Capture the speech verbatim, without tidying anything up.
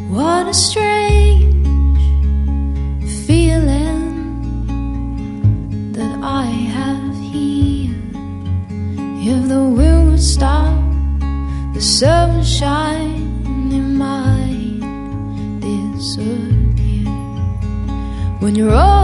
What a strange feeling that I have here. If the wind would stop, the sunshine it might disappear. When you're all